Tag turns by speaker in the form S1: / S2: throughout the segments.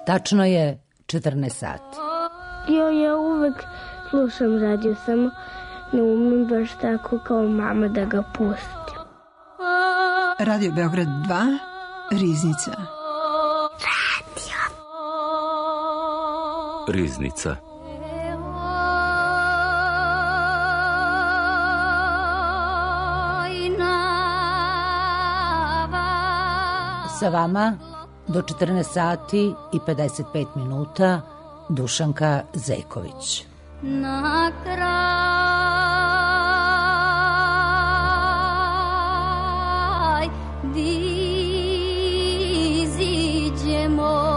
S1: Tačno je 14 sati.
S2: Ja uvek slušam radio, samo ne umem baš tako kao mama da ga pustim.
S3: Radio Beograd 2, Riznica.
S4: Riznica.
S1: Sa vama do 14 sati i 55 minuta Dušanka Zeković.
S5: Na kraj iziđemo.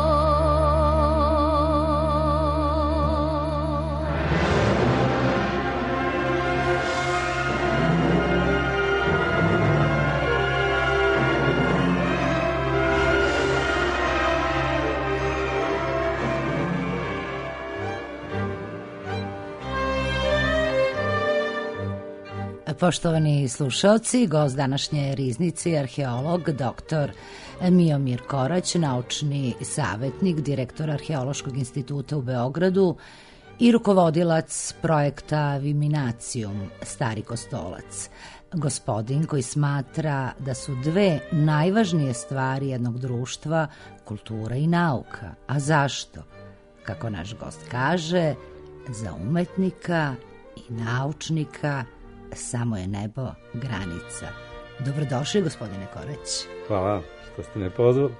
S1: Poštovani slušalci, gost današnje Riznice je arheolog dr. Miomir Korać, naučni savjetnik, direktor Arheološkog instituta u Beogradu i rukovodilac projekta Viminacium Stari Kostolac. Gospodin koji smatra da su dve najvažnije stvari jednog društva kultura i nauka. A zašto? Kako naš gost kaže, za umetnika i naučnika samo je nebo granica. Dobrodošli, gospodine Korać.
S6: Hvala što ste me pozvali.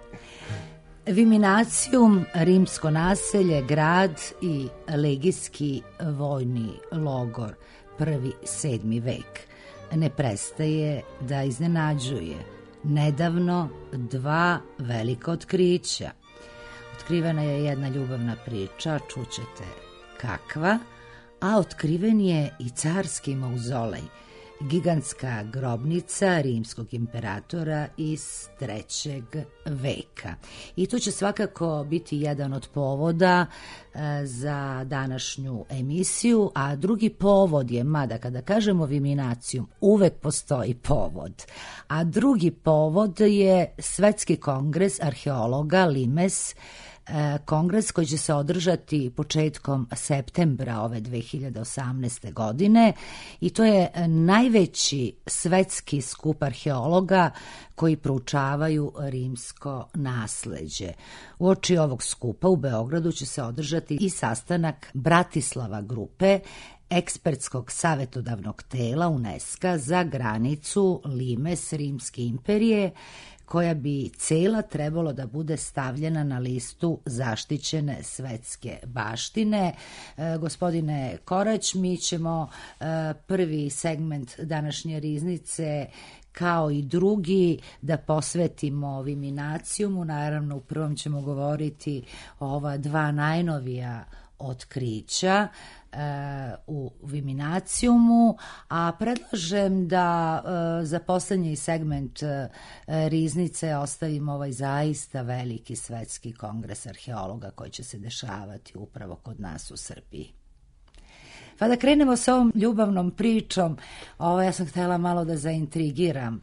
S1: Viminacium, rimsko naselje, grad i legijski vojni logor, 1.-7. vek, ne prestaje da iznenađuje. Nedavno dva velika otkrića. Otkrivena je jedna ljubavna priča, čućete kakva, a otkriven je i carski mauzolej, gigantska grobnica rimskog imperatora iz 3. veka. I to će svakako biti jedan od povoda za današnju emisiju, a drugi povod je, mada kada kažemo Viminacium, uvek postoji povod, a drugi povod je Svetski kongres arheologa Limes, kongres koji će se održati početkom septembra ove 2018. godine i to je najveći svetski skup arheologa koji proučavaju rimsko nasleđe. Uoči ovog skupa u Beogradu će se održati i sastanak Bratislava grupe, ekspertskog savjetodavnog tela UNESCO za granicu Limes Rimske imperije, koja bi cela trebalo da bude stavljena na listu zaštićene svetske baštine. Gospodine Korać, mi ćemo prvi segment današnje Riznice kao i drugi da posvetimo Viminaciumu. Naravno, u prvom ćemo govoriti o ova dva najnovija otkrića u Viminaciumu, a predlažem da za poslednji segment Riznice ostavimo ovaj zaista veliki svetski kongres arheologa koji će se dešavati upravo kod nas u Srbiji. Pa da krenemo s ovom ljubavnom pričom. Ja sam htjela malo da zaintrigiram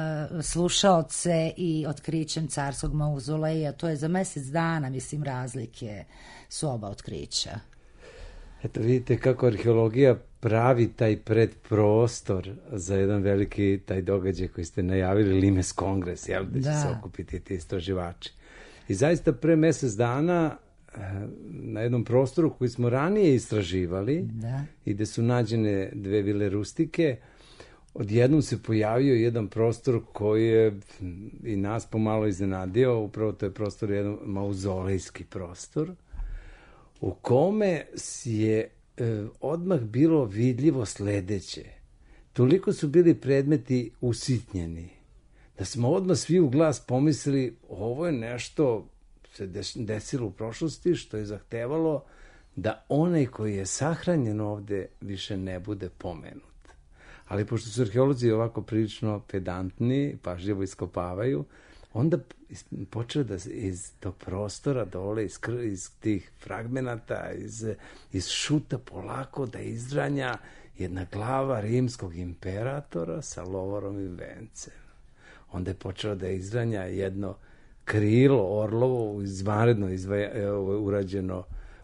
S1: slušaoce i otkrićem carskog mauzoleja. To je za mesec dana, mislim, razlike su oba otkrića.
S6: Eto, vidite kako arheologija pravi taj predprostor za jedan veliki taj događaj koji ste najavili, Limes kongres, jel, da će se okupiti ti istraživači. I zaista pre mesec dana na jednom prostoru koji smo ranije istraživali i gde su nađene dve vile rustike, odjednom se pojavio jedan prostor koji je i nas pomalo iznenadio. Upravo to je prostor, jedan mauzolejski prostor, u kome je odmah bilo vidljivo sledeće. Toliko su bili predmeti usitnjeni, da smo odmah svi u glas pomislili, ovo je nešto se desilo u prošlosti, što je zahtevalo da onaj koji je sahranjen ovde više ne bude pomenut. Ali pošto su arheolozi ovako prilično pedantni, pažljivo iskopavaju, onda počeo da iz tog prostora dole, iz tih fragmenata, iz šuta polako da izranja jedna glava rimskog imperatora sa lovorom i vencem. Onda je počeo da izranja jedno krilo orlovo izvanredno urađeno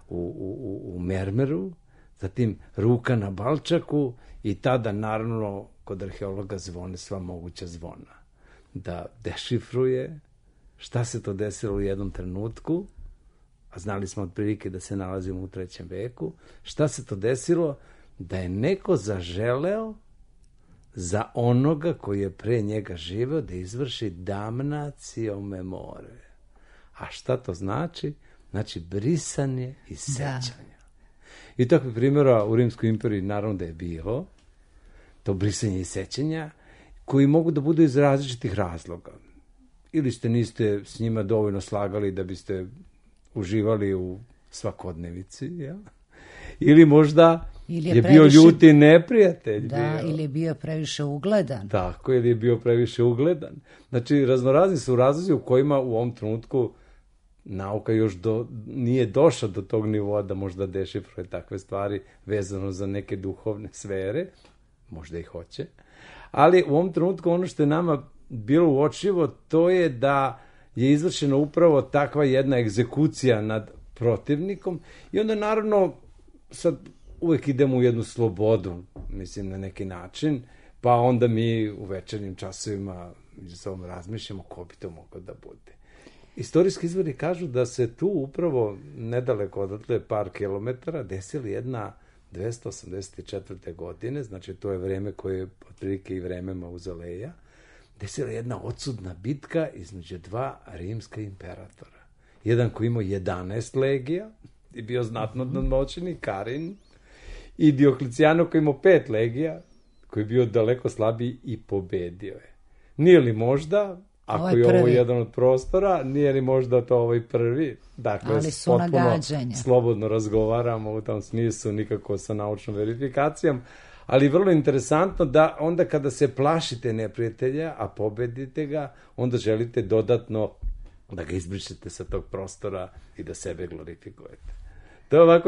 S6: u mermeru, zatim ruka na balčaku i tada naravno kod arheologa zvone sva moguća zvona. Da dešifruje šta se to desilo u jednom trenutku, a znali smo otprilike da se nalazimo u 3. veku, šta se to desilo da je neko zaželeo za onoga koji je pre njega živeo da izvrši damnatio memore. A šta to znači? Znači brisanje iz sećanja. I takvih primjera u Rimskoj imperiji naravno da je bilo, to brisanje iz sećanja, koji mogu da budu iz različitih razloga. Ili niste s njima dovoljno slagali da biste uživali u svakodnevici, jel? Ili možda je bio ljuti neprijatelj.
S1: Da, ili je bio previše ugledan.
S6: Tako, ili je bio previše ugledan. Znači, raznorazni su razlozi u kojima u ovom trenutku nauka još nije došla do tog nivoa da možda dešifruje takve stvari vezano za neke duhovne sfere. Možda i hoće. Ali u ovom trenutku ono što je nama bilo uočljivo, to je da je izvršena upravo takva jedna egzekucija nad protivnikom i onda naravno sad uvek idemo u jednu slobodu, mislim na neki način, pa onda mi u večernjim časovima među sobom razmišljamo ko bi to moglo da bude. Istorijski izvori kažu da se tu upravo nedaleko odatle par kilometara desila jedna 284. godine, znači to je vreme koje je otprilike i vreme Mauzoleja, desila jedna odsudna bitka između dva rimska imperatora. Jedan koji imao 11 legija i bio znatno nadmoćni, Karin, i Dioklecijano koji imao 5 legija, koji je bio daleko slabiji i pobedio je. Nije li možda, ako je ovo jedan od prostora, nije li možda to ovaj prvi? Dakle,
S1: ali su
S6: potpuno
S1: nagađanja. Slobodno
S6: razgovaramo u tom smislu, nikako sa naučnom verifikacijom, ali vrlo interesantno da onda kada se plašite neprijatelja, a pobedite ga, onda želite dodatno da ga izbrišete sa tog prostora i da sebe glorifikujete. To je ovako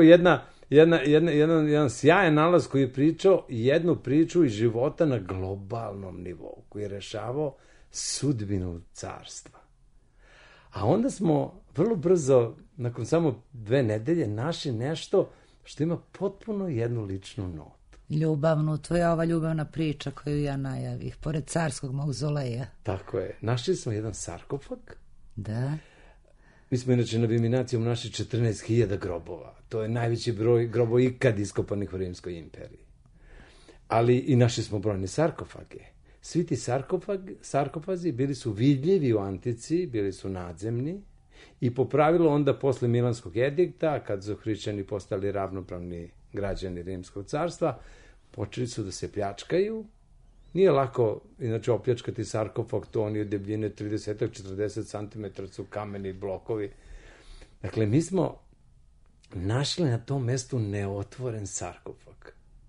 S6: jedan sjajan nalaz koji je pričao jednu priču iz života na globalnom nivou, koji je rešavao sudbinu carstva. A onda smo vrlo brzo, nakon samo 2 nedelje, našli nešto što ima potpuno jednu ličnu notu.
S1: Ljubavnu, to je ova ljubavna priča koju ja najavih, pored carskog mauzoleja.
S6: Tako je. Našli smo jedan sarkofag.
S1: Da.
S6: Mi smo inače na Viminacijom našli 14.000 grobova. To je najveći broj grobova ikad iskopanih u Rimskoj imperiji. Ali i našli smo brojne sarkofage. Svi ti sarkofazi bili su vidljivi u antici, bili su nadzemni i po pravilu onda posle Milanskog edikta, kad su hrišćani postali ravnopravni građani Rimskog carstva, počeli su da se pljačkaju. Nije lako, inače, opljačkati sarkofag, to oni od debljine 30-40 cm su kameni blokovi. Dakle, mi smo našli na tom mestu neotvoren sarkofag.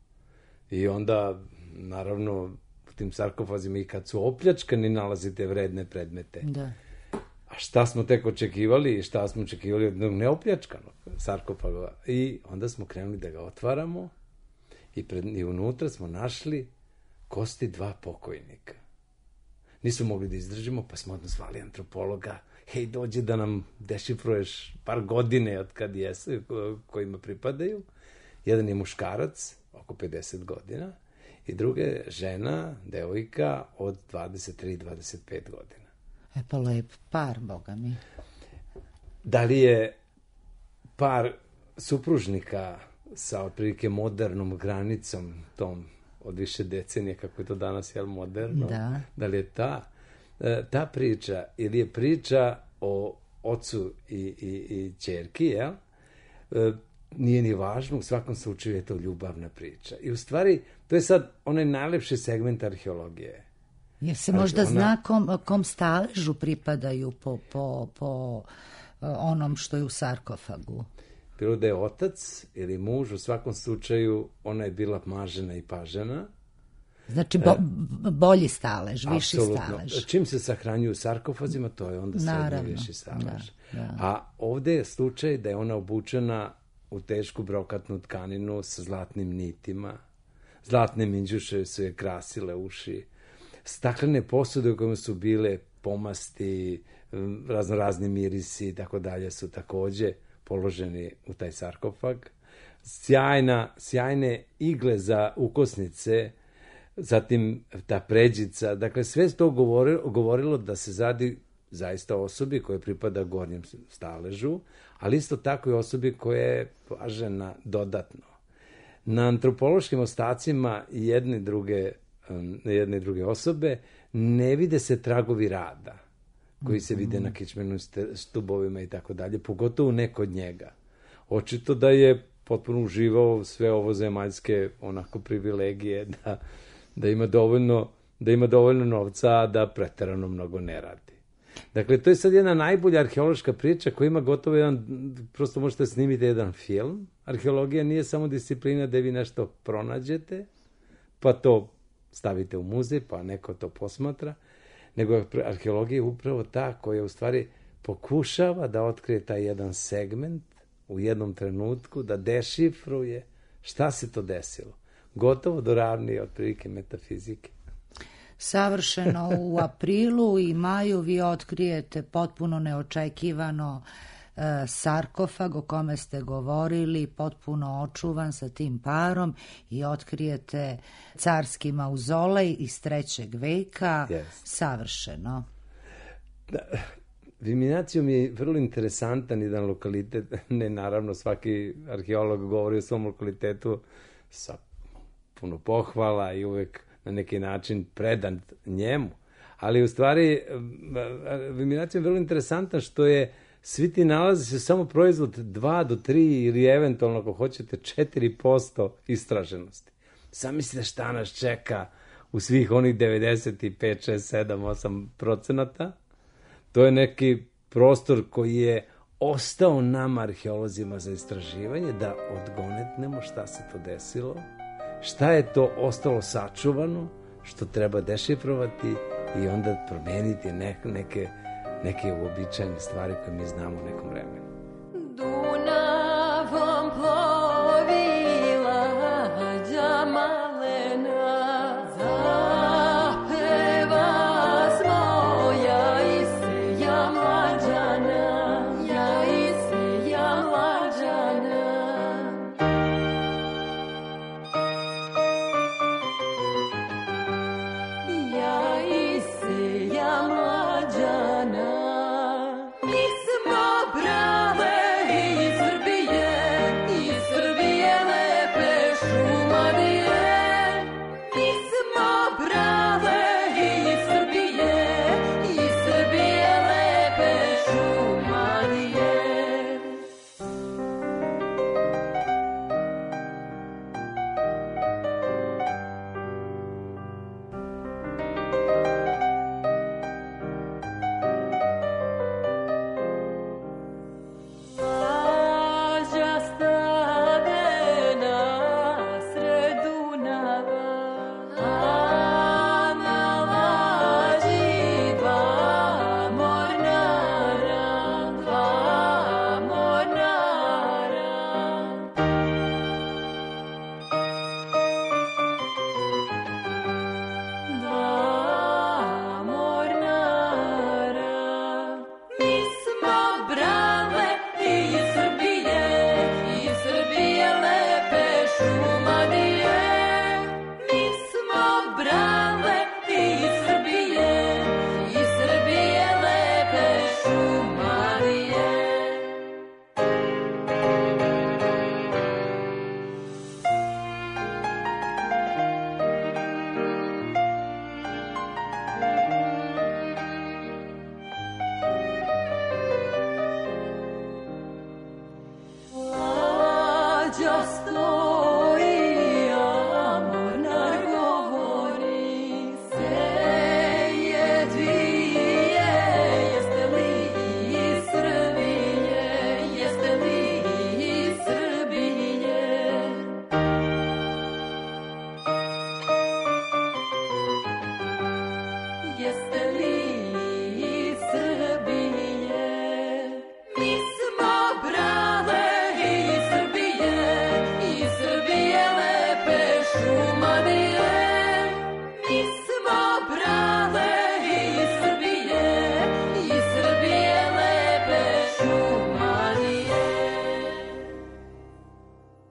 S6: I onda, naravno, u tim sarkofazima i kad su opljačkani nalazite vredne predmete. Da. A šta smo tek očekivali i šta smo očekivali od neopljačkanog sarkofaga? I onda smo krenuli da ga otvaramo i unutra smo našli kosti 2 pokojnika. Nisu mogli da izdržimo, pa smo odmah zvali antropologa. Hej, dođi da nam dešifruješ par godine od kad jesu, kojima pripadaju. Jedan je muškarac, oko 50 godina, i druga je žena, devojka od 23-25 godina.
S1: Pa lep par, boga mi.
S6: Da li je par supružnika sa otprilike modernom granicom, tom od više decenije, kako je to danas, jel, moderno?
S1: Da.
S6: Da li je ta priča, ili je priča o ocu i ćerki, jel? Nije ni važno, u svakom slučaju je to ljubavna priča. I u stvari, to je sad onaj najlepši segment arheologije.
S1: Jer se možda zna kom staležu pripadaju po onom što je u sarkofagu?
S6: Bilo da je otac ili muž, u svakom slučaju ona je bila mažena i pažena.
S1: Znači bolji stalež, viši stalež.
S6: Apsolutno. Čim se sahranjuju sarkofazima, to je onda srednji viši stalež. Da. A ovde je slučaj da je ona obučena u tešku brokatnu tkaninu sa zlatnim nitima. Zlatne minđuše su je krasile uši. Staklene posude u kojima su bile pomasti, raznorazni mirisi i tako dalje su takođe položeni u taj sarkofag. Sjajne igle za ukosnice, zatim ta pređica, dakle sve to govorilo da se radi zaista osobi koja pripada gornjem staležu, ali isto tako i osobi koja je blažena dodatno. Na antropološkim ostacima jedne i druge osobe ne vide se tragovi rada koji se vide na kičmenim stubovima i tako dalje, pogotovo ne kod njega. Očito da je potpuno uživao sve ovo zemaljske onako privilegije da ima dovoljno novca da preterano mnogo ne radi. Dakle, to je sad jedna najbolja arheološka priča koja ima gotovo prosto možete snimiti jedan film. Arheologija nije samo disciplina da vi nešto pronađete, pa to stavite u muzej, pa neko to posmatra, nego arheologija je upravo ta koja u stvari pokušava da otkrije taj jedan segment u jednom trenutku, da dešifruje šta se to desilo. Gotovo do ravni otprilike metafizike.
S1: Savršeno u aprilu i maju vi otkrijete potpuno neočekivano sarkofag o kome ste govorili, potpuno očuvan sa tim parom i otkrijete carski mauzolej iz 3. veka. Yes. Savršeno.
S6: Viminacijum je vrlo interesantan jedan lokalitet, ne naravno svaki arheolog govori o svom lokalitetu sa puno pohvala i uvek na neki način predan njemu, ali u stvari Viminacijum je vrlo interesantan što je svi ti nalazi se samo proizvod 2 do 3 ili eventualno ako hoćete 4% istraženosti. Sam mislite šta nas čeka u svih onih 95, 6, 7, 8%. To je neki prostor koji je ostao nama arheolozima za istraživanje, da odgonetnemo šta se to desilo, šta je to ostalo sačuvano, što treba dešifrovati i onda promeniti neke uobičajene stvari koje mi znamo u nekom vremenu.
S4: Dunavom plovila malena, zapeva smo ja i se ja mlađana, ja i se ja mlađana. Ja i se ja mlađana. Mi smo braća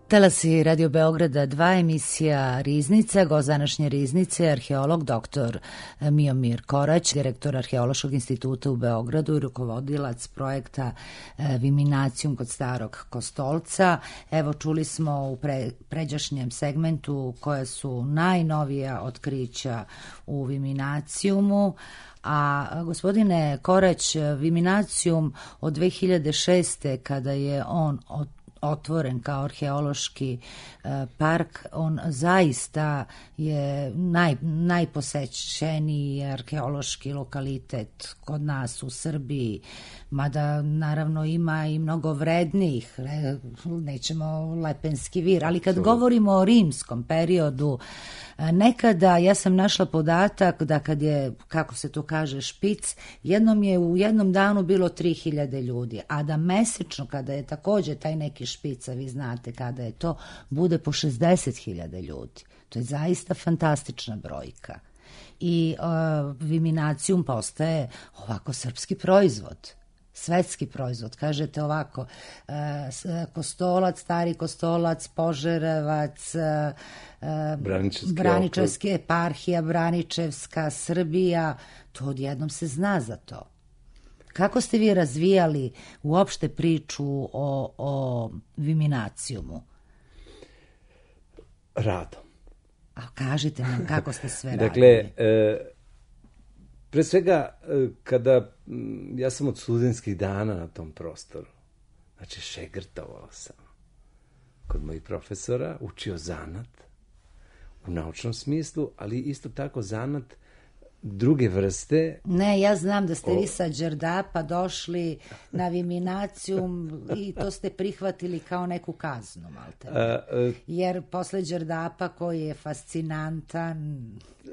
S1: Talasi Radio Beograda 2, emisija Riznica. Gost današnje Riznice, arheolog dr. Miomir Korać, direktor Arheološkog instituta u Beogradu i rukovodilac projekta Viminacijum kod Starog Kostolca. Evo, čuli smo u pređašnjem segmentu koje su najnovija otkrića u Viminacijumu. A gospodine Korać, Viminacijum od 2006. kada je on otvoren kao arheološki park, on zaista je najposećeniji arheološki lokalitet kod nas u Srbiji, mada naravno ima i mnogo vrednijih, nećemo Lepenski vir, ali kad govorimo o rimskom periodu, nekada ja sam našla podatak da kad je, kako se to kaže, špic, jednom je u jednom danu bilo 3000 ljudi, a da mesečno kada je također taj neki špica, vi znate kada je to, bude po 60.000 ljudi. To je zaista fantastična brojka. I Viminacijum postaje ovako srpski proizvod, svetski proizvod. Kažete ovako, Kostolac, Stari Kostolac, Požarevac, Braničevska eparhija, Braničevska, Srbija, to odjednom se zna za to. Kako ste vi razvijali uopšte priču o Viminacijumu?
S6: Radom.
S1: A kažite nam kako ste sve radili.
S6: Dakle, pre svega, kada ja sam od studentskih dana na tom prostoru, znači šegrtovao sam kod mojih profesora, učio zanat u naučnom smislu, ali isto tako zanat druge vrste.
S1: Ne, ja znam da ste vi sa Đerdapa došli na Viminacijum i to ste prihvatili kao neku kaznu, malte. Jer posle Đerdapa koji je fascinantan...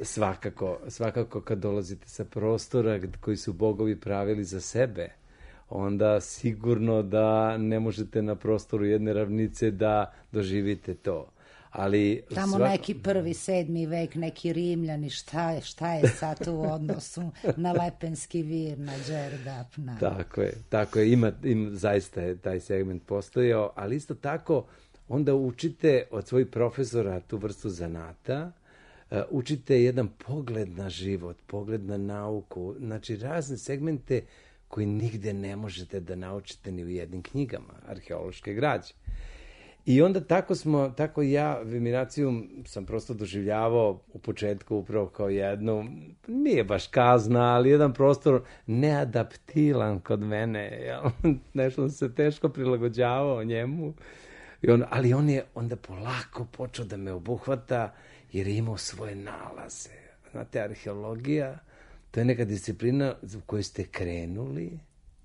S1: Svakako kad dolazite sa prostora koji su bogovi pravili za sebe, onda sigurno da ne možete na prostoru jedne ravnice da doživite to. Ali tamo neki 1. 7. vek, neki Rimljani, šta je sad u odnosu na Lepenski vir, na Đerdap?
S6: Tako je, ima zaista je taj segment postojao, ali isto tako onda učite od svojih profesora tu vrstu zanata, učite jedan pogled na život, pogled na nauku, znači razne segmente koji nigde ne možete da naučite ni u jednim knjigama arheološke građe. I onda tako ja Viminacijum sam prosto doživljavao u početku upravo kao jednu, nije baš kazna, ali jedan prostor neadaptilan kod mene, nešto sam se teško prilagođavao njemu, ali on je onda polako počeo da me obuhvata jer je imao svoje nalaze. Znate, arheologija, to je neka disciplina u kojoj ste krenuli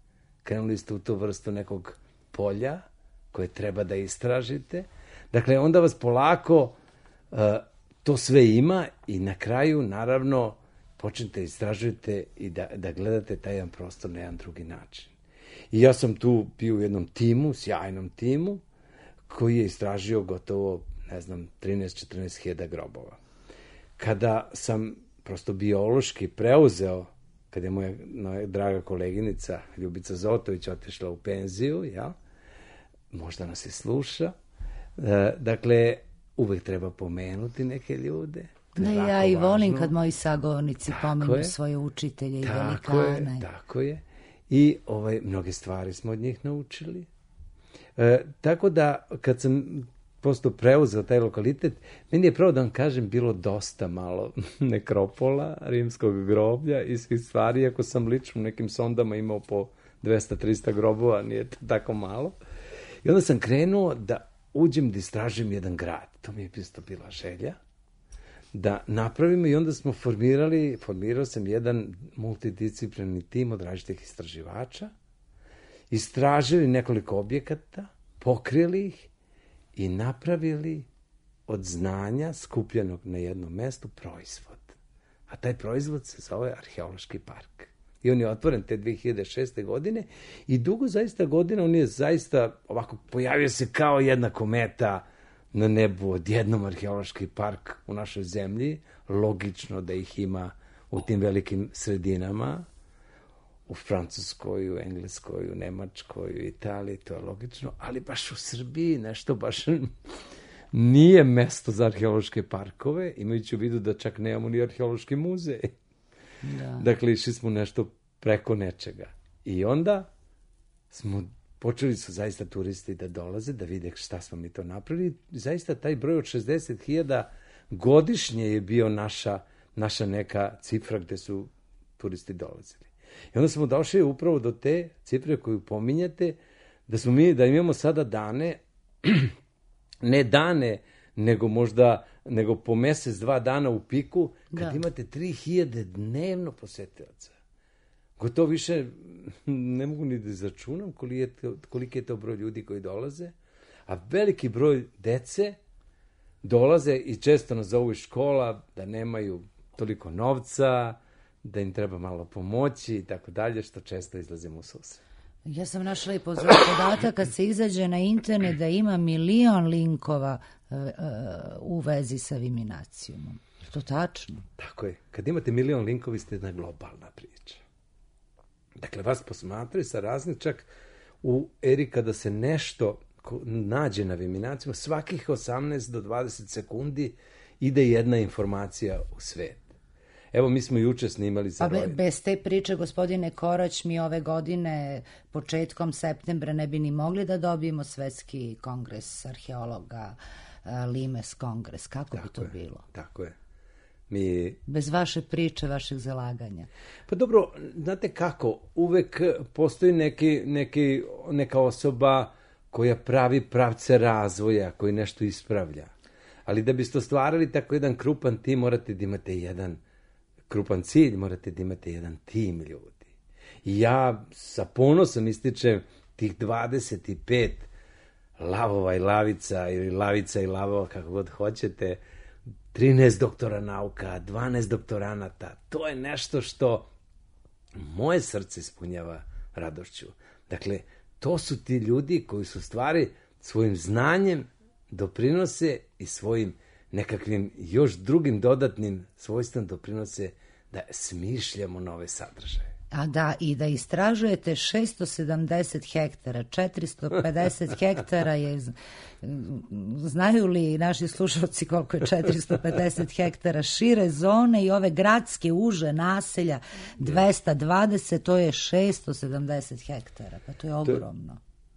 S6: ste u tu vrstu nekog polja koje treba da istražite. Dakle, onda vas polako to sve ima i na kraju, naravno, počnete istražujete i da gledate taj jedan prostor na jedan drugi način. I ja sam tu bio u jednom timu, sjajnom timu, koji je istražio gotovo, 13-14 hiljada grobova. Kada sam prosto biološki preuzeo, kada je moja draga koleginica Ljubica Zotović otišla u penziju, možda nas i sluša. Dakle, uvek treba pomenuti neke ljude.
S1: Ne, ja i volim kad moji sagovornici pomenu svoje učitelje i velikane.
S6: Tako je. I mnoge stvari smo od njih naučili. Tako da, kad sam prosto preuzeo taj lokalitet, meni je pravo da vam kažem bilo dosta malo nekropola, rimskog groblja i svih stvari, ako sam lično u nekim sondama imao po 200-300 grobova, nije to tako malo. I onda sam krenuo da uđem da istražujem jedan grad. To mi je isto bila želja da napravimo i onda smo formirao sam jedan multidisciplinarni tim od različitih istraživača, istražili nekoliko objekata, pokrili ih i napravili od znanja skupljenog na jednom mestu proizvod. A taj proizvod se zove Arheološki park. I on je otvoren te 2006. godine i dugo zaista godina on je zaista ovako pojavio se kao jedna kometa na nebu, odjednom Arheološki park u našoj zemlji. Logično da ih ima u tim velikim sredinama. u Francuskoj, u Engleskoj, u Nemačkoj, u Italiji, to je logično, ali baš u Srbiji nešto baš nije mesto za arheološke parkove, imajući u vidu da čak nemamo ni arheološki muzej. Da. Dakle, išli smo nešto preko nečega. I onda počeli su zaista turisti da dolaze, da vide šta smo mi to napravili. Zaista taj broj od 60.000 godišnje je bio naša neka cifra gde su turisti dolazili. I onda smo došli upravo do te cifre koju pominjete, da imamo sada dane, ne dane, nego po mesec, 2 dana u piku, kad imate 3.000 dnevno posetilaca. Gotovo više ne mogu ni da izračunam koliki je to broj ljudi koji dolaze, a veliki broj dece dolaze i često nas zovu iz škola da nemaju toliko novca, da im treba malo pomoći i tako dalje, što često izlazimo u susret.
S1: Ja sam našla i podatak kad se izađe na internet da ima 1 000 000 linkova u vezi sa Viminacijumom. Je to tačno?
S6: Tako je. Kad imate 1 000 000 linkova, vi ste jedna globalna priča. Dakle, vas posmatraju sa raznih, čak u eri kada se nešto nađe na Viminacijuma, svakih 18 do 20 sekundi ide jedna informacija u svet. Evo, mi smo juče snimali za Rojin.
S1: Bez te priče, gospodine Korać, mi ove godine, početkom septembra, ne bi ni mogli da dobijemo svetski kongres arheologa, Limes kongres. Kako bi to bilo?
S6: Tako je.
S1: Bez vaše priče, vašeg zalaganja.
S6: Pa dobro, znate kako, uvek postoji neka osoba koja pravi pravce razvoja, koji nešto ispravlja. Ali da biste ostvarili tako jedan krupan tim, morate da imate jedan krupan cilj, morate da imate jedan tim ljudi. I ja sa ponosom ističem tih 25 lavova i lavica, ili lavica i lavova, kako god hoćete, 13 doktora nauka, 12 doktoranata. To je nešto što moje srce ispunjava radošću. Dakle, to su ti ljudi koji su stvari svojim znanjem doprinose i svojim nekakvim još drugim dodatnim svojstvom doprinose da smišljamo nove sadržaje.
S1: A da, i da istražujete 670 hektara, 450 hektara je, znaju li naši slušalci koliko je 450 hektara šire zone i ove gradske uže naselja 220, to je 670 hektara, pa to je ogromno.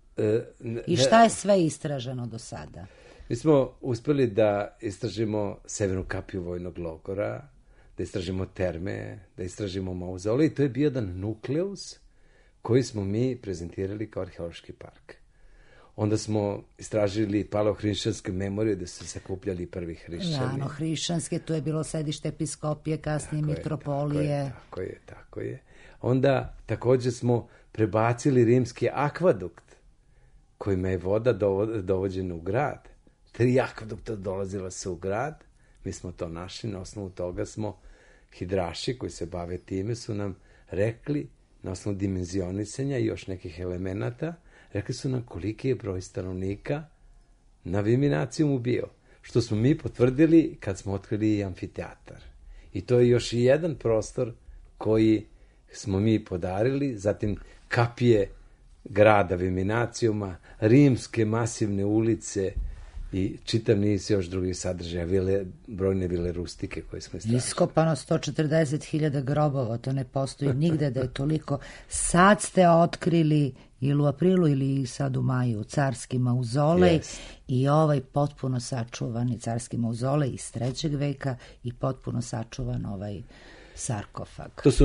S1: I šta je sve istraženo do sada?
S6: Mi smo uspeli da istražimo severnu kapiju vojnog logora, da istražimo terme, da istražimo mauzolej. To je bio jedan nukleus koji smo mi prezentirali kao arheološki park. Onda smo istražili paleohrišćanske memorije da su sakupljali prvi hrišćani.
S1: Rano hrišćanske, to je bilo sedište episkopije, kasnije mitropolije.
S6: Tako je. Onda također smo prebacili rimski akvadukt kojima je voda dovođena u grad. 3 akvadukta dolazila se u grad. Mi smo to našli, na osnovu toga smo hidraši koji se bave time su nam rekli, na osnovu dimenzionisanja i još nekih elemenata, rekli su nam koliki je broj stanovnika na Viminacijumu bio. Što smo mi potvrdili kad smo otkrili i amfiteatar. I to je još i jedan prostor koji smo mi podarili, zatim kapije grada Viminacijuma, rimske masivne ulice, i čitav niz još drugih sadržaja, brojne vile rustike koje smo istražili.
S1: Iskopano 140.000 grobova, to ne postoji nigde da je toliko. Sad ste otkrili, ili u aprilu ili sad u maju, carski mauzolej i ovaj potpuno sačuvani carski mauzolej iz 3. veka i potpuno sačuvan ovaj sarkofag.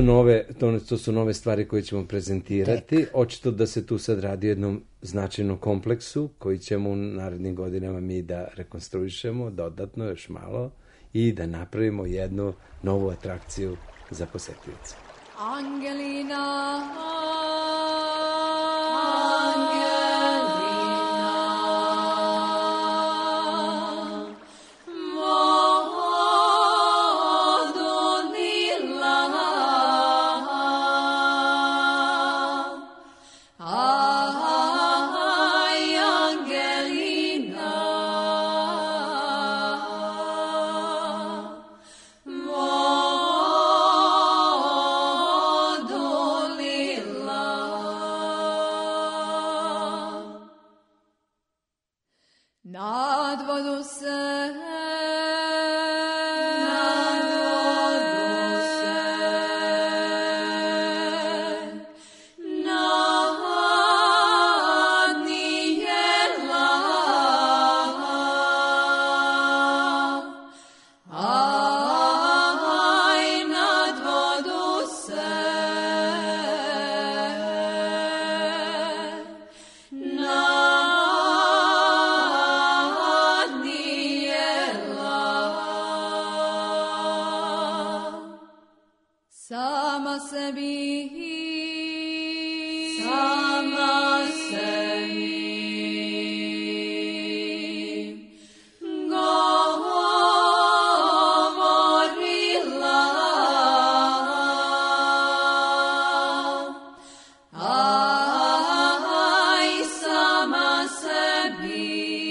S6: To su nove stvari koje ćemo prezentirati. Očito da se tu sad radi o jednom značajnom kompleksu koji ćemo u narednim godinama mi da rekonstruišemo dodatno još malo i da napravimo jednu novu atrakciju za posetioce.
S4: Angelina, Angelina, nad vodu se, sama sebi, sama sebi, govorila, aj sama sebi.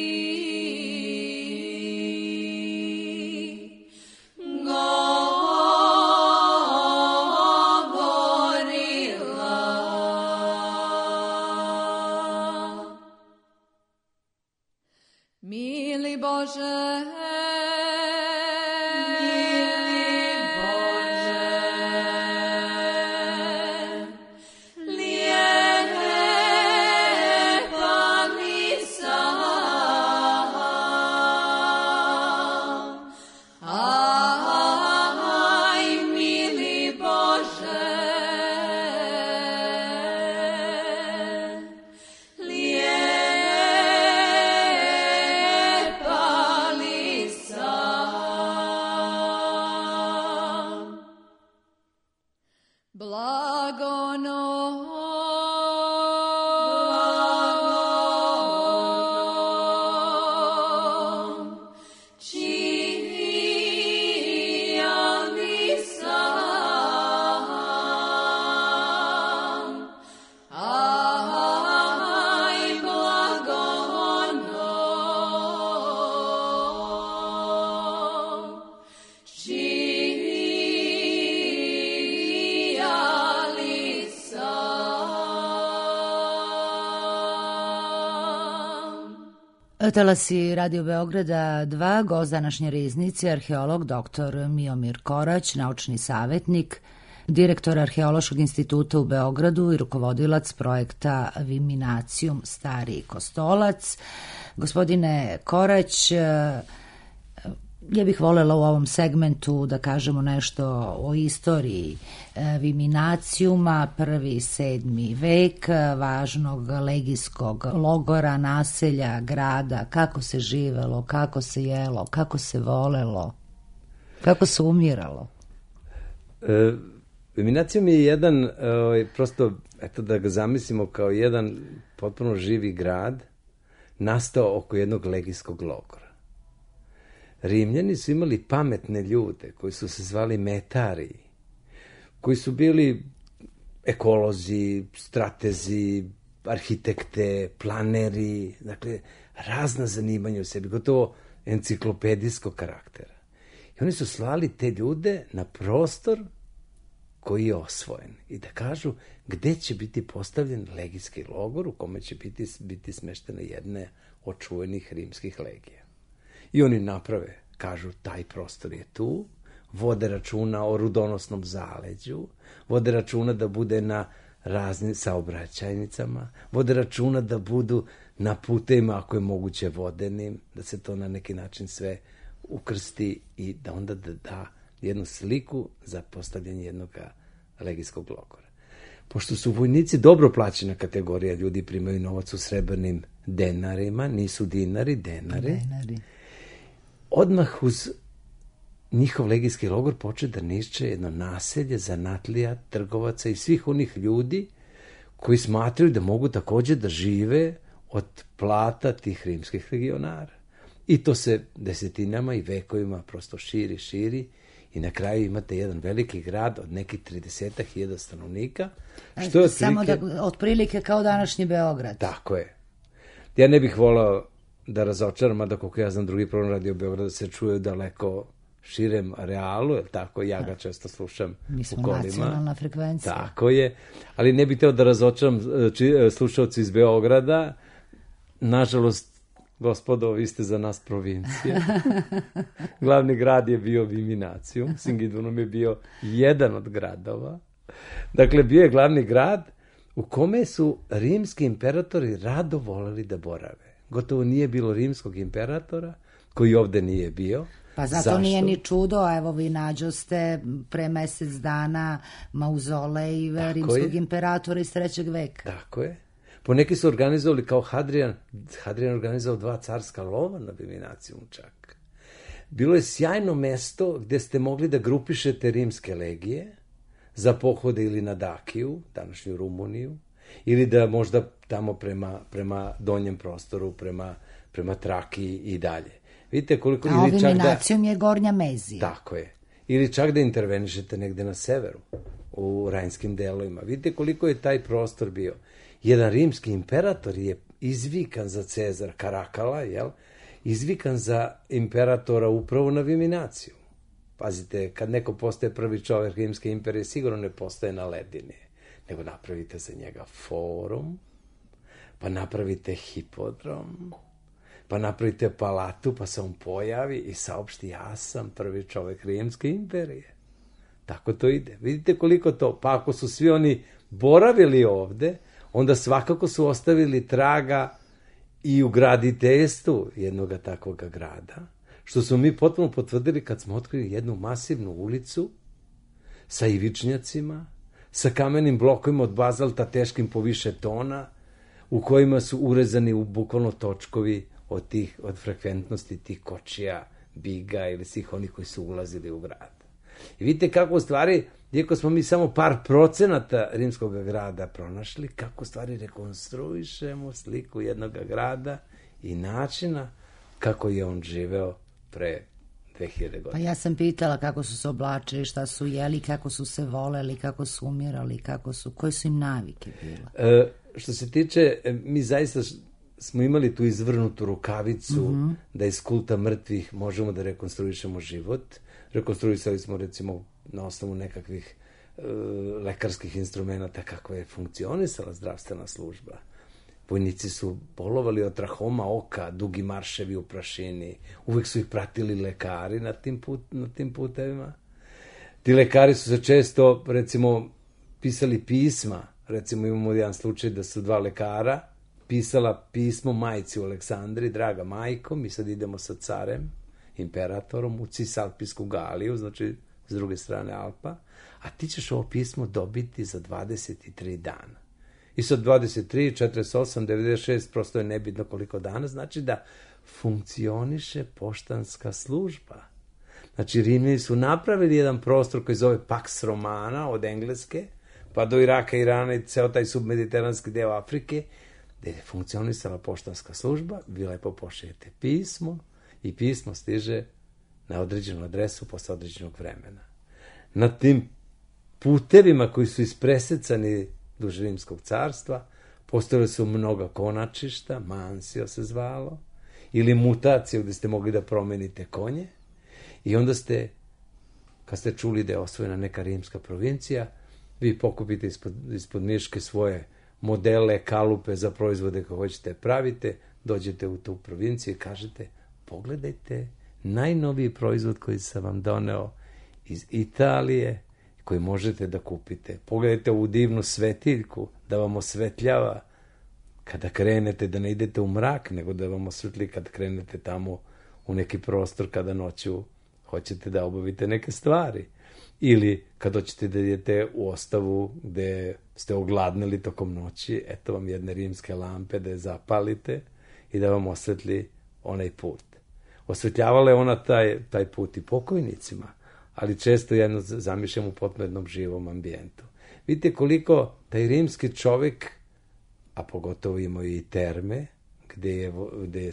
S4: Mili Bože, lijepa lica, aj mili Bože, blago nom, čija lica, aj blago nom,
S1: Talasi Radio Beograda 2, gost današnje riznice, arheolog dr. Miomir Korać, naučni savjetnik, direktor Arheološkog instituta u Beogradu i rukovodilac projekta Viminacijum Stari Kostolac. Gospodine Korać, ja bih voljela u ovom segmentu da kažemo nešto o istoriji Viminacijuma, 1. 7. vek, važnog legijskog logora, naselja, grada, kako se živelo, kako se jelo, kako se volelo, kako se umiralo.
S6: Viminacijum je jedan, prosto, eto da ga zamislimo kao jedan potpuno živi grad, nastao oko jednog legijskog logora. Rimljani su imali pametne ljude koji su se zvali metariji, koji su bili ekolozi, stratezi, arhitekte, planeri, dakle, razna zanimanja u sebi, gotovo enciklopedijskog karaktera. I oni su slali te ljude na prostor koji je osvojen i da kažu gde će biti postavljen legijski logor u kome će biti smeštena jedna od čuvenih rimskih legija. I oni naprave, kažu taj prostor je tu, vode računa o rudonosnom zaleđu, vode računa da bude na raznim saobraćajnicama, vode računa da budu na putevima, ako je moguće vodenim, da se to na neki način sve ukrsti i da onda da jednu sliku za postavljanje jednog legijskog logora. Pošto su vojnici dobro plaćena kategorija, ljudi primaju novac u srebrnim denarima, nisu dinari, denari. Odmah uz njihov legijski logor poče da nišće jedno naselje zanatlija, trgovaca i svih onih ljudi koji smatraju da mogu takođe da žive od plata tih rimskih legionara. I to se desetinama i vekovima prosto širi i na kraju imate jedan veliki grad od nekih 30.000 stanovnika. Što je
S1: samo otprilike kao današnji Beograd.
S6: Tako je. Ja ne bih volao da razočaram, mada koliko ja znam drugi program Radio Beograda se čuje daleko širem arealu, jer tako ja ga često slušam u kolima. Mi smo
S1: nacionalna frekvencija.
S6: Tako je, ali ne bih teo da razočaram slušalci iz Beograda. Nažalost, gospodo, vi ste za nas provincija. Glavni grad je bio Viminacijum, Singidunum je bio jedan od gradova. Dakle, bio je glavni grad u kome su rimski imperatori rado voleli da borave. Gotovo nije bilo rimskog imperatora koji ovde nije bio.
S1: Pa zato nije ni čudo, evo vi nađoste pre mesec dana mauzolej rimskog imperatora iz 3. veka.
S6: Tako je. Poneki su organizovali kao Hadrian organizovao 2 carska lova na Viminacijum čak. Bilo je sjajno mesto gde ste mogli da grupišete rimske legije za pohode ili na Dakiju, današnju Rumuniju, ili da možda tamo prema donjem prostoru, prema Trakiji i dalje. Vidite koliko...
S1: A Viminacijum je Gornja Mezija.
S6: Tako je. Ili čak da intervenišete negde na severu, u rajnskim delovima. Vidite koliko je taj prostor bio. Jedan rimski imperator je izvikan za Cezar Karakala, izvikan za imperatora upravo na Viminaciju. Pazite, kad neko postaje prvi čovjek rimske imperije, sigurno ne postaje na ledini, nego napravite za njega forum, pa napravite hipodrom, pa napravite palatu, pa se on pojavi i saopšti, ja sam prvi čovjek rimske imperije. Tako to ide. Vidite koliko to, pa ako su svi oni boravili ovde, onda svakako su ostavili traga i u graditeljstvu jednog takvog grada, što smo mi potpuno potvrdili kad smo otkrili jednu masivnu ulicu sa ivičnjacima, sa kamenim blokovima od bazalta teškim po više tona, u kojima su urezani bukvalno točkovi od frekventnosti tih kočija, biga ili svih onih koji su ulazili u grad. I vidite kako u stvari, iako smo mi samo par procenata rimskog grada pronašli, kako u stvari rekonstruišemo sliku jednog grada i načina kako je on živeo pre 2000 godina.
S1: Pa ja sam pitala kako su se oblačili, šta su jeli, kako su se voleli, kako su umirali, koje su im navike bile.
S6: Što se tiče, mi zaista smo imali tu izvrnutu rukavicu da iz kulta mrtvih možemo da rekonstruišemo život. Rekonstruisali smo recimo na osnovu nekakvih lekarskih instrumenta kako je funkcionisala zdravstvena služba. Vojnici su bolovali od trahoma oka, dugi marševi u prašini, uvek su ih pratili lekari na tim putevima. Ti lekari su se često, recimo, pisali pisma. Recimo imamo jedan slučaj da su 2 lekara pisala pismo majci u Aleksandriji, draga majko, mi sad idemo sa carem, imperatorom, u Cisalpijsku Galiju, znači s druge strane Alpa, a ti ćeš ovo pismo dobiti za 23 dana. I sad 23, 48, 96, prosto je nebitno koliko dana, znači da funkcioniše poštanska služba. Znači Rimljani su napravili jedan prostor koji zove Pax Romana od Engleske, pa do Iraka, Irana i ceo taj submediteranski deo Afrike, gde je funkcionisala poštanska služba, vi lepo pošaljete pismo i pismo stiže na određenu adresu posle određenog vremena. Na tim putevima koji su ispresecani duž Rimskog carstva, postojale su mnoga konačišta, mansio se zvalo, ili mutacije gde ste mogli da promenite konje, i onda ste, kad ste čuli da je osvojena neka rimska provincija, vi pokupite ispod miške svoje modele, kalupe za proizvode koje hoćete pravite, dođete u tu provinciju i kažete, pogledajte najnoviji proizvod koji sam vam doneo iz Italije, koji možete da kupite. Pogledajte ovu divnu svetiljku da vam osvetljava kada krenete, da ne idete u mrak, nego da vam osvetli kad krenete tamo u neki prostor kada noću hoćete da obavite neke stvari. Ili kad hoćete da idete u ostavu gde ste ogladnili tokom noći, eto vam jedne rimske lampe da je zapalite i da vam osvetli onaj put. Osvetljavala je ona taj put i pokojnicima, ali često jedno zamišljam u potpuno jednom živom ambijentu. Vidite koliko taj rimski čovjek, a pogotovo imao i terme, gde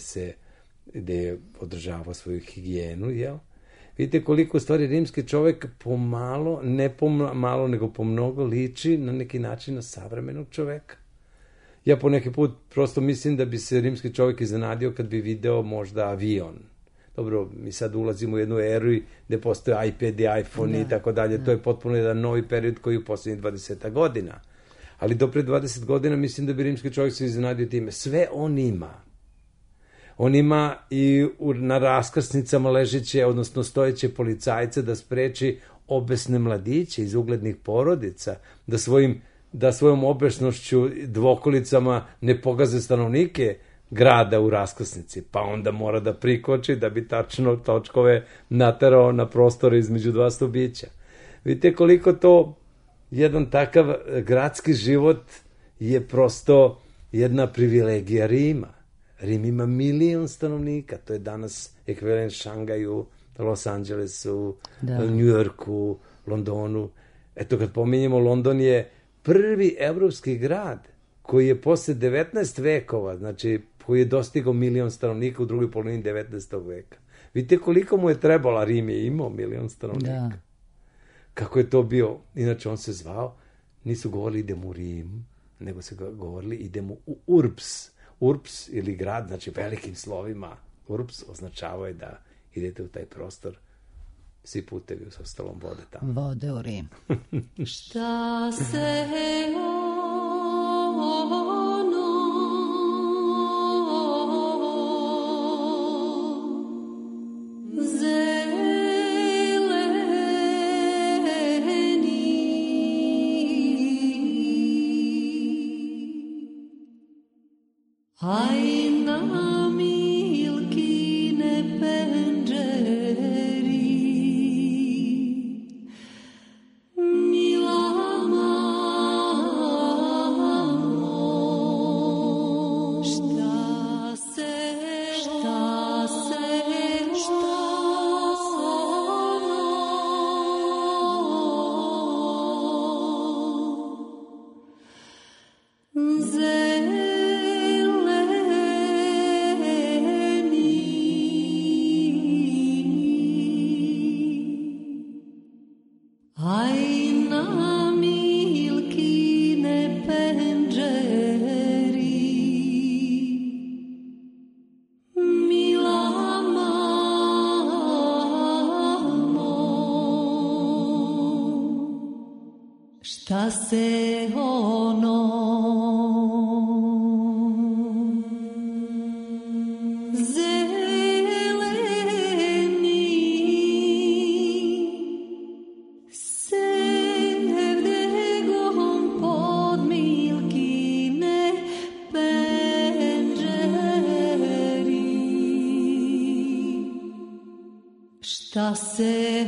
S6: je održavao svoju higijenu, jel? Vidite koliko stvari rimski čovjek pomalo, ne pomalo, nego pomnogo liči na neki način na savremenog čovjeka. Ja po neki put prosto mislim da bi se rimski čovjek iznenadio kad bi video možda avion. Dobro, mi sad ulazimo u jednu eru gde postoje iPad i iPhone i tako dalje. To je potpuno jedan novi period koji je u posljednjih 20 godina. Ali do pre 20 godina mislim da bi rimski čovjek se iznenadio time. Sve on ima. On ima i na raskrsnicama ležeće, odnosno stojeće policajce da spreči obesne mladiće iz uglednih porodica, da svojom obesnošću dvokolicama ne pogaze stanovnike grada u raskrsnici, pa onda mora da prikoči da bi tačno točkove naterao na prostore između dva stubića. Vidite koliko to jedan takav gradski život je prosto jedna privilegija Rima. Rim ima 1 milion stanovnika, to je danas ekvivalent Šangaju, Los Angelesu, New Yorku, Londonu. Eto, kad pominjemo, London je prvi evropski grad koji je posle 19 vekova, znači koji je dostigao 1 milion stanovnika u drugoj polovini 19. veka. Vidite koliko mu je trebalo, Rim je imao 1 milion stanovnika. Da. Kako je to bio, inače on se zvao, nisu govorili idemo u Rim, nego se govorili idemo u Urbs. Urbs ili grad, znači velikim slovima, Urbs označavao je da idete u taj prostor, svi putevi s ostalom vode tamo.
S1: Vode u Rim.
S4: Šta se šta se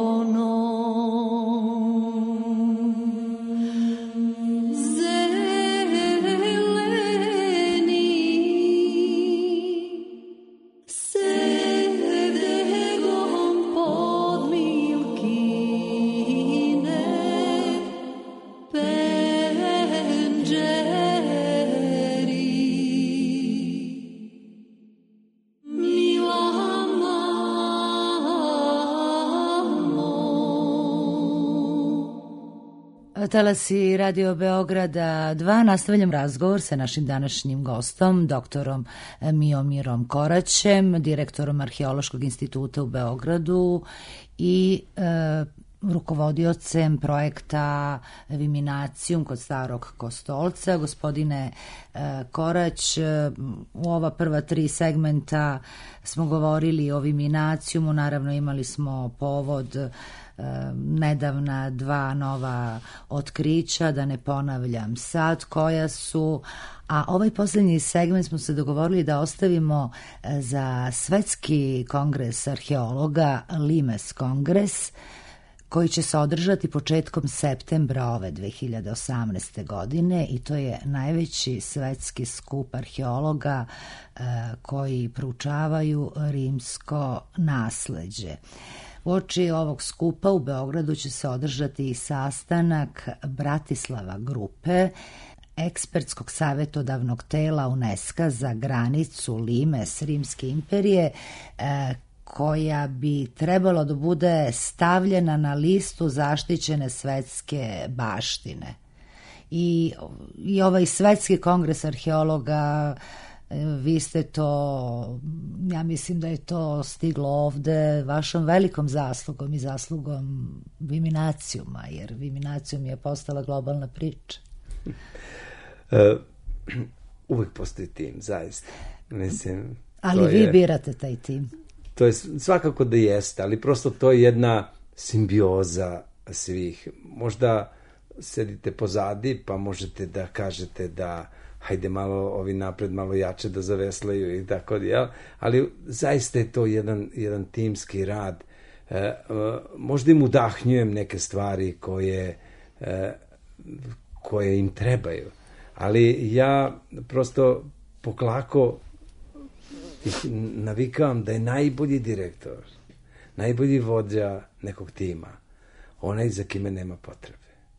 S1: Talasi Radio Beograda 2, nastavljam razgovor sa našim današnjim gostom, doktorom Miomirom Koraćem, direktorom Arheološkog instituta u Beogradu i rukovodiocem projekta Viminacijum kod Starog Kostolca. Gospodine Korać, u ova prva 3 segmenta smo govorili o Viminacijumu, naravno imali smo povod nedavna 2 nova otkrića, da ne ponavljam sad koja su, a ovaj posljednji segment smo se dogovorili da ostavimo za Svetski kongres arheologa, Limes kongres, koji će se održati početkom septembra ove 2018. godine i to je najveći svetski skup arheologa koji proučavaju rimsko nasleđe. Uoči ovog skupa u Beogradu će se održati i sastanak Bratislava grupe, ekspertskog savjetodavnog tela UNESCO za granicu Limes Rimske imperije, koja bi trebalo da bude stavljena na listu zaštićene svetske baštine. I ovaj Svetski kongres arheologa, vi ste to, ja mislim da je to stiglo ovde vašom velikom zaslugom i zaslugom Viminacijuma, jer Viminacijum je postala globalna priča.
S6: Uvek postoji tim, zaista. Mislim,
S1: Ali vi birate taj tim.
S6: To je svakako da jeste, ali prosto to je jedna simbioza svih. Možda sedite pozadi, pa možete da kažete da hajde malo ovi napred, malo jače da zaveslaju i tako, jel? Ali zaista je to jedan timski rad. Možda im udahnjujem neke stvari koje im trebaju, ali ja prosto poklako ih navikavam da je najbolji direktor, najbolji vođa nekog tima onaj za kime nema potrebe.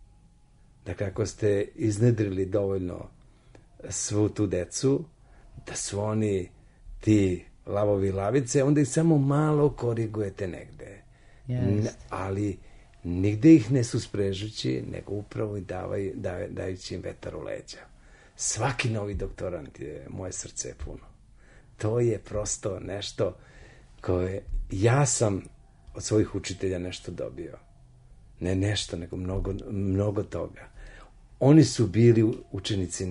S6: Dakle, ako ste iznedrili dovoljno svu tu decu, da su oni ti lavovi lavice, onda ih samo malo korigujete negde.
S1: Yes.
S6: Ali nigde ih ne susprežući, nego upravo i dajući im vetar u leđa. Svaki novi doktorant je moje srce puno. To je prosto nešto koje ja sam od svojih učitelja nešto dobio. Ne nešto, nego mnogo toga. Oni su bili učenici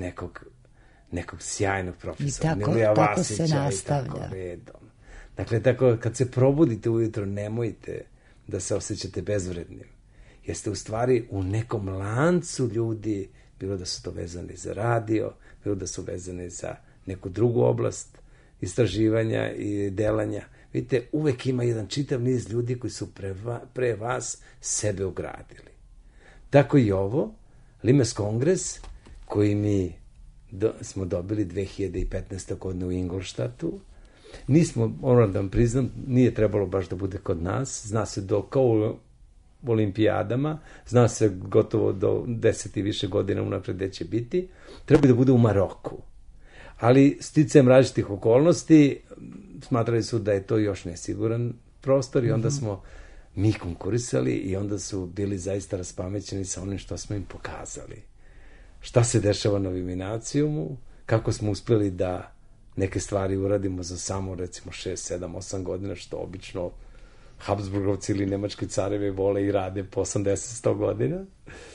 S6: nekog sjajnog profesora.
S1: I tako se nastavlja.
S6: I tako redom. Dakle, tako, kad se probudite ujutro, nemojte da se osjećate bezvrednim. Jer ste u stvari u nekom lancu ljudi, bilo da su to vezani za radio, bilo da su vezani za neku drugu oblast istraživanja i delanja. Vidite, uvek ima jedan čitav niz ljudi koji su pre vas sebe ugradili. Tako i ovo, Limes Kongres, koji mi smo dobili 2015. godine u Ingolštatu, nismo, moram da vam priznam, nije trebalo baš da bude kod nas, zna se kao u olimpijadama, zna se gotovo do 10 i više godina unapred gde će biti, treba da bude u Maroku. Ali sticajem različitih okolnosti smatrali su da je to još nesiguran prostor i onda smo mi konkurisali i onda su bili zaista raspamećeni sa onim što smo im pokazali. Šta se dešava na Viminacijumu, kako smo uspeli da neke stvari uradimo za samo recimo 6, 7, 8 godina, što obično Habsburgovci ili nemački carevi vole i rade po 80, 100 godina.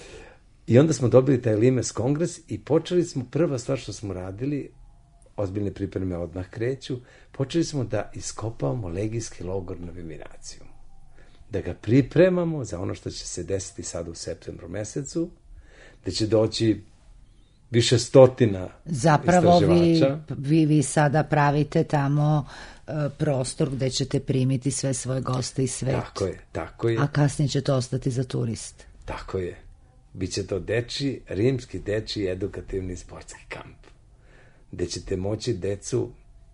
S6: I onda smo dobili taj Limes Kongres i počeli smo, prva stvar što smo radili, ozbiljne pripreme odmah kreću, počeli smo da iskopavamo legijski logor na Viminacijumu. Da ga pripremamo za ono što će se desiti sad u septembru mesecu, da će doći više stotina istraživača.
S1: Vi sada pravite tamo prostor gde ćete primiti sve svoje goste i svet.
S6: Tako je.
S1: A kasnije će to ostati za turist.
S6: Tako je. Biće to rimski dečiji edukativni sportski kamp, gde ćete moći decu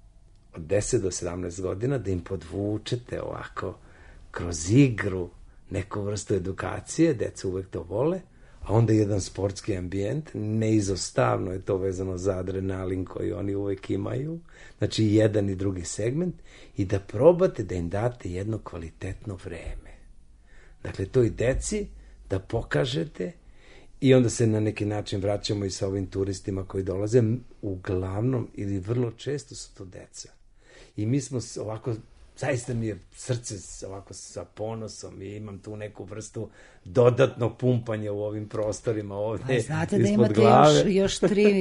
S6: od 10 do 17 godina da im podvučete ovako kroz igru neku vrstu edukacije, deca uvek to vole, a onda jedan sportski ambijent, neizostavno je to vezano za adrenalin koji oni uvek imaju, znači jedan i drugi segment, i da probate da im date jedno kvalitetno vreme. Dakle, to i deci da pokažete i onda se na neki način vraćamo i sa ovim turistima koji dolaze, uglavnom ili vrlo često su to deca. I mi smo ovako, zaista mi je srce ovako sa ponosom i imam tu neku vrstu dodatnog pumpanja u ovim prostorima ovde.
S1: Znate da imate još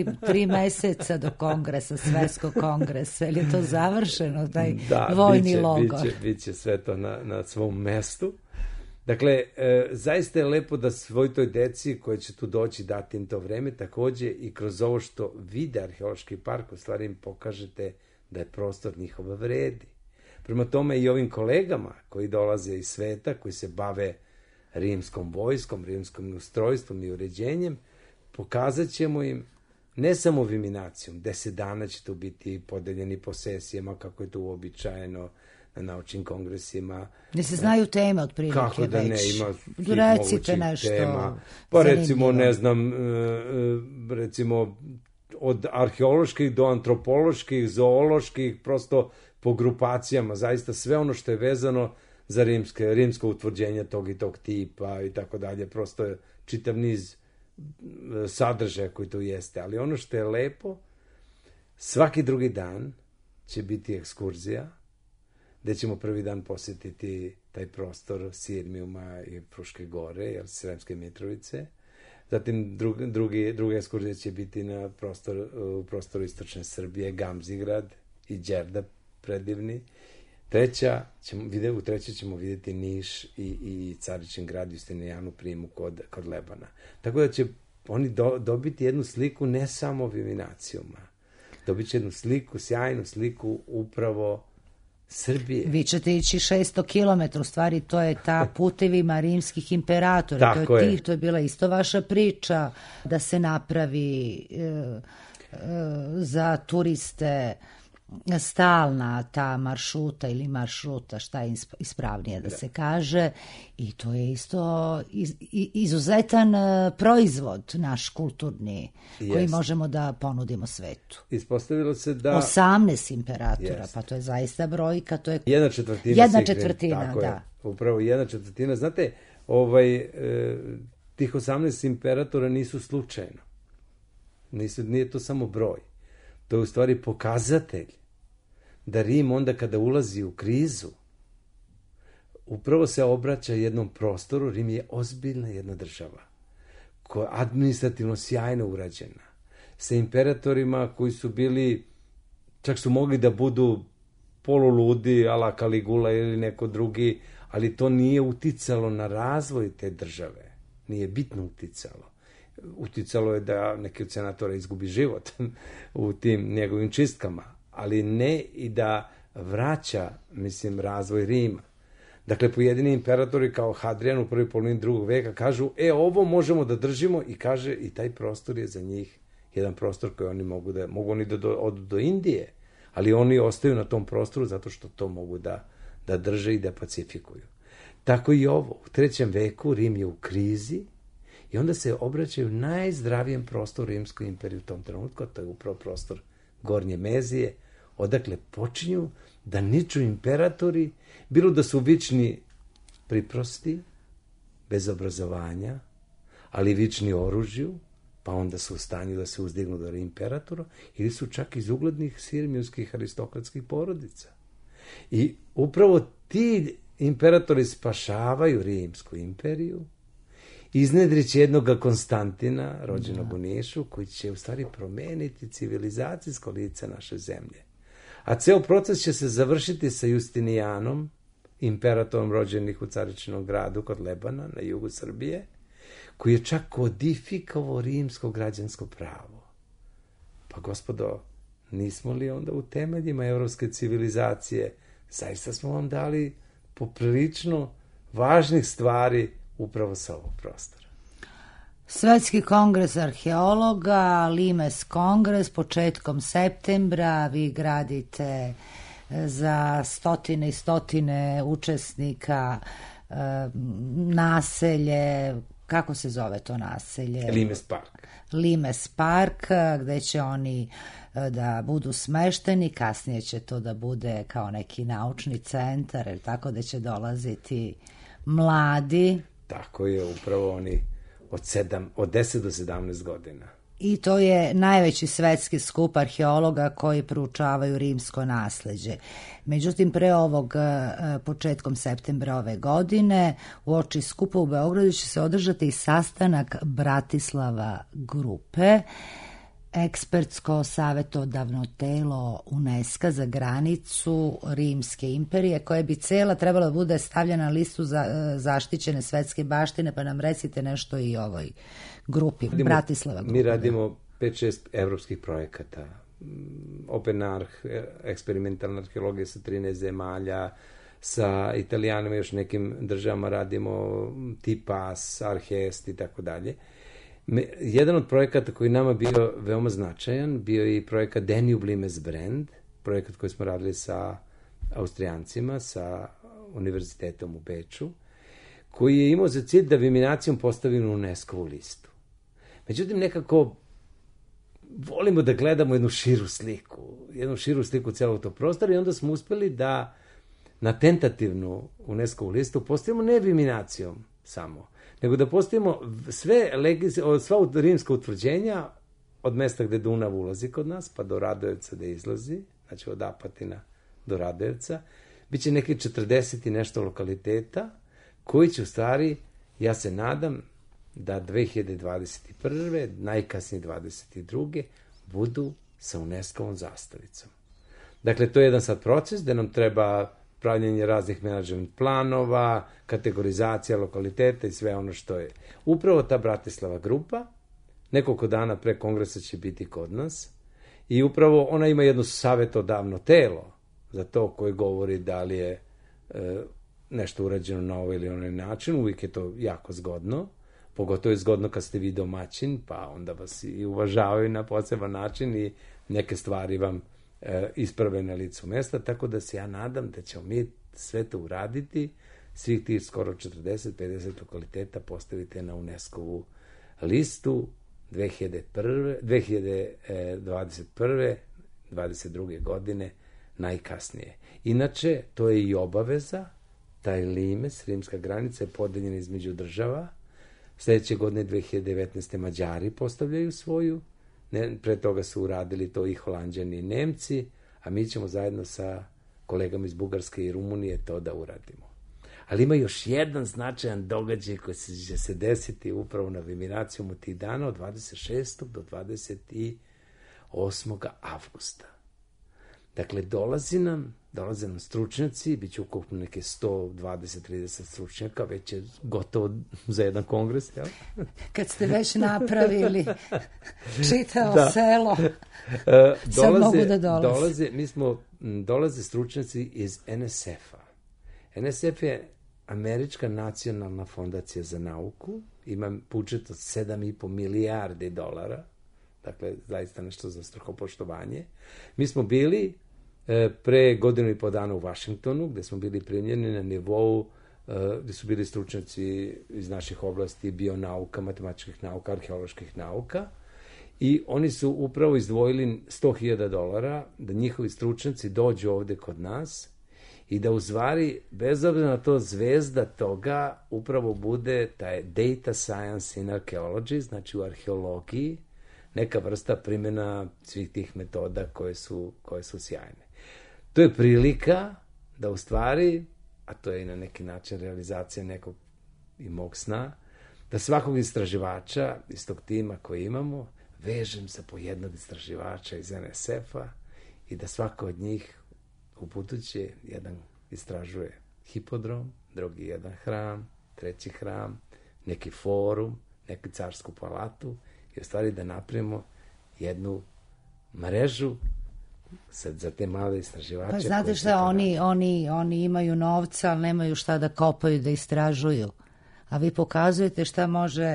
S1: 3 meseca do kongresa, svetskog kongresa, ili je to završeno, taj vojni logor?
S6: Da, biće sve to na svom mestu. Dakle, zaista je lepo da svoj toj deci koji će tu doći dati im to vreme, takođe i kroz ovo što vide arheološki park, u stvari im pokažete da je prostor njihova vredi. Prema tome i ovim kolegama koji dolaze iz sveta, koji se bave rimskom vojskom, rimskom ustrojstvom i uređenjem, pokazat ćemo im ne samo Viminacijum, 10 dana će tu biti podeljeni po sesijama, kako je to uobičajeno na naučnim kongresima.
S1: Ne se znaju teme od prilike.
S6: Kako da ne, ima
S1: recite nešto tema.
S6: Pa recimo, ne znam, recimo od arheoloških do antropoloških, zooloških, prosto po grupacijama, zaista sve ono što je vezano za rimsko utvrđenje tog i tog tipa i tako dalje, prosto je čitav niz sadržaja koji to jeste, ali ono što je lepo, svaki drugi dan će biti ekskurzija, gde ćemo prvi dan posjetiti taj prostor Sirmijuma i Fruške gore, Sremske Mitrovice, zatim druga ekskurzija će biti u prostoru istočne Srbije, Gamzigrad i Đerdap predivni. U trećoj ćemo vidjeti Niš i Caričin grad, Justinijanu primu kod Lebana. Tako da će oni dobiti jednu sliku ne samo Viminacijuma. Dobit će jednu sliku, sjajnu sliku upravo Srbije.
S1: Vi ćete ići 600 km, u stvari to je ta putevima rimskih imperatora. To je bila isto vaša priča da se napravi za turiste stalna ta maršruta, šta je ispravnije da se kaže, i to je isto izuzetan proizvod naš kulturni koji možemo da ponudimo svetu.
S6: Ispostavilo se da
S1: 18 imperatora, pa to je zaista brojka, to je
S6: 1/4, da. Upravo 1/4. Znate, tih 18 imperatora nisu slučajno. Nije to samo broj. To je u stvari pokazatelj da Rim onda kada ulazi u krizu, upravo se obraća jednom prostoru. Rim je ozbiljna jedna država, koja je administrativno sjajno urađena, sa imperatorima koji su bili, čak su mogli da budu poluludi, ala Kaligula ili neko drugi, ali to nije uticalo na razvoj te države. Nije bitno uticalo. Uticalo je da neki od senatora izgubi život u tim njegovim čistkama, ali ne i da vraća, razvoj Rima. Dakle, pojedini imperatori kao Hadrian u prvoj polovini 2. veka kažu, ovo možemo da držimo, i kaže, i taj prostor je za njih jedan prostor koji oni mogu da odu do Indije, ali oni ostaju na tom prostoru zato što to mogu da drže i da pacifikuju. Tako i ovo. U 3. veku Rim je u krizi, i onda se obraćaju najzdravijem prostoru Rimskoj imperiji u tom trenutku, a to je upravo prostor Gornje Mezije, odakle počinju da niču imperatori, bilo da su vični priprosti, bez obrazovanja, ali vični oružju, pa onda su u stanju da se uzdignu do imperatora, ili su čak iz uglednih sirmijskih aristokratskih porodica. I upravo ti imperatori spašavaju Rimsku imperiju, iznedrići jednog Konstantina, rođenog u Nišu, koji će u stvari promeniti civilizacijsko lice naše zemlje. A ceo proces će se završiti sa Justinijanom, imperatorom rođenih u Caričinom gradu kod Lebana, na jugu Srbije, koji je čak kodifikovao rimsko građansko pravo. Pa gospodo, nismo li onda u temeljima evropske civilizacije? Zaista smo vam dali poprilično važnih stvari upravo sa ovog prostora.
S1: Svetski kongres arheologa, Limes kongres, početkom septembra, vi gradite za stotine i stotine učesnika naselje, kako se zove to naselje? Limes Park, gde će oni da budu smešteni, kasnije će to da bude kao neki naučni centar, tako da će dolaziti mladi.
S6: Tako je, upravo oni od 10 do 17 godina.
S1: I to je najveći svetski skup arheologa koji proučavaju rimsko nasleđe. Međutim, pre ovog početkom septembra ove godine uoči skupa u Beogradu će se održati i sastanak Bratislava grupe, ekspertsko savjetodavno telo UNESCO za granicu Rimske imperije, koje bi cela trebala da bude stavljena na listu za zaštićene svetske baštine, pa nam recite nešto i o ovoj grupi, Bratislava grupa.
S6: Mi radimo 5-6 evropskih projekata. Open Arch, eksperimentalna arheologija sa 13 zemalja, sa Italijanima i još nekim državama radimo Tipas, Arhest i tako dalje. Jedan od projekata koji nama bio veoma značajan bio je i projekat Danube Limes Brand, projekat koji smo radili sa Austrijancima, sa univerzitetom u Beču, koji je imao za cilj da Viminacijum postavi na UNESCO-vu listu. Međutim, nekako volimo da gledamo jednu širu sliku celog tog prostora, i onda smo uspeli da na tentativnu UNESCO-vu listu postavimo ne Viminacijum samo, nego da postavimo sva rimska utvrđenja od mesta gde Dunav ulazi kod nas, pa do Radojevca da izlazi, znači od Apatina do Radojevca, bit će neki 40 i nešto lokaliteta, koji će u stvari, ja se nadam, da 2021. najkasnije 2022. budu sa UNESCO-vom zastavicom. Dakle, to je jedan sad proces gde nam treba pravljenje raznih menadžment planova, kategorizacija lokaliteta i sve ono što je. Upravo ta Bratislava grupa, nekoliko dana pre kongresa će biti kod nas i upravo ona ima jedno savetodavno telo za to koje govori da li je nešto urađeno na ovaj ili onaj način. Uvijek je to jako zgodno, pogotovo je zgodno kad ste vi domaćin, pa onda vas i uvažavaju na poseban način i neke stvari vam isprave na licu mesta, tako da se ja nadam da ćemo mi sve to uraditi, svih tih skoro 40-50 lokaliteta postavite na UNESCO-vu listu 2021. 22. godine najkasnije. Inače, to je i obaveza, taj limes, rimska granica je podeljena između država. Sljedeće godine 2019. Mađari postavljaju svoju, pre toga su uradili to i Holanđani i Nemci, a mi ćemo zajedno sa kolegama iz Bugarske i Rumunije to da uradimo. Ali ima još jedan značajan događaj koji će se desiti upravo na Viminacijumu tih dana od 26. do 28. avgusta. Dakle, dolaze nam stručnjaci, bit će ukupno neke 120-30 stručnjaka, već je gotovo za jedan kongres, jel?
S1: Kad ste već napravili čitavo selo, sad mogu da dolaze. Dolaze stručnjaci iz NSF-a. NSF je Američka nacionalna fondacija za nauku, ima budžet od 7,5 milijardi dolara, dakle, zaista nešto za strahopoštovanje. Mi smo bili pre godinu i po dana u Vašingtonu, gde smo bili primljeni na nivou gde su bili stručnjaci iz naših oblasti bionauka, matematičkih nauka, arheoloških nauka, i oni su upravo izdvojili $100,000 da njihovi stručnjaci dođu ovde kod nas i da u stvari, bez obzira na to, zvezda toga upravo bude taj data science in archaeology, znači u arheologiji, neka vrsta primjena svih tih metoda koje su sjajne. To je prilika da u stvari, a to je i na neki način realizacija nekog i mog sna, da svakog istraživača iz tog tima koji imamo vežem sa po jednog istraživača iz NSF-a i da svako od njih u buduće jedan istražuje hipodrom, drugi jedan hram, treći hram, neki forum, neku carsku palatu i u stvari da napravimo jednu mrežu za te male istraživače. Pa znate šta, oni imaju novca, ali nemaju šta da kopaju, da istražuju. A vi pokazujete šta može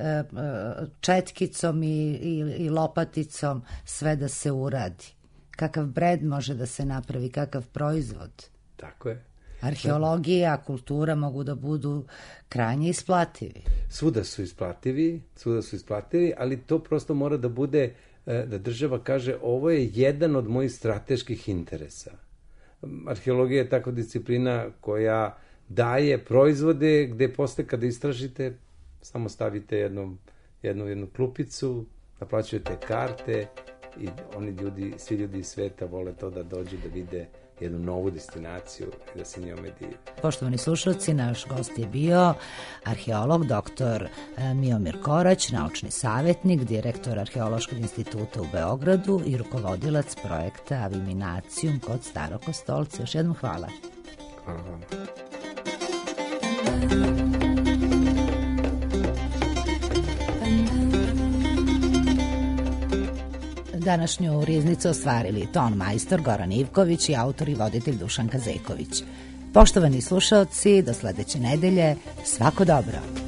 S1: četkicom i lopaticom sve da se uradi. Kakav bred može da se napravi, kakav proizvod.
S6: Tako je.
S1: Arheologija, kultura mogu da budu krajnje isplativi.
S6: Svuda su isplativi, ali to prosto mora da bude, da država kaže, ovo je jedan od mojih strateških interesa. Arheologija je tako disciplina koja daje proizvode gde posle kada istražite, samo stavite jednu klupicu, naplaćujete karte i svi ljudi iz sveta vole to da dođu da vide jednu novu destinaciju i da se njome dive.
S1: Poštovani slušalci, naš gost je bio arheolog dr. Miomir Korać, naučni savjetnik, direktor Arheološkog instituta u Beogradu i rukovodilac projekta Aviminacijum kod Starog Kostolca. Još jednom hvala.
S6: Hvala vam.
S1: Današnju riznicu ostvarili ton majstor Goran Ivković i autor i voditelj Dušan Kazeković. Poštovani slušaoci, do sledeće nedelje, svako dobro.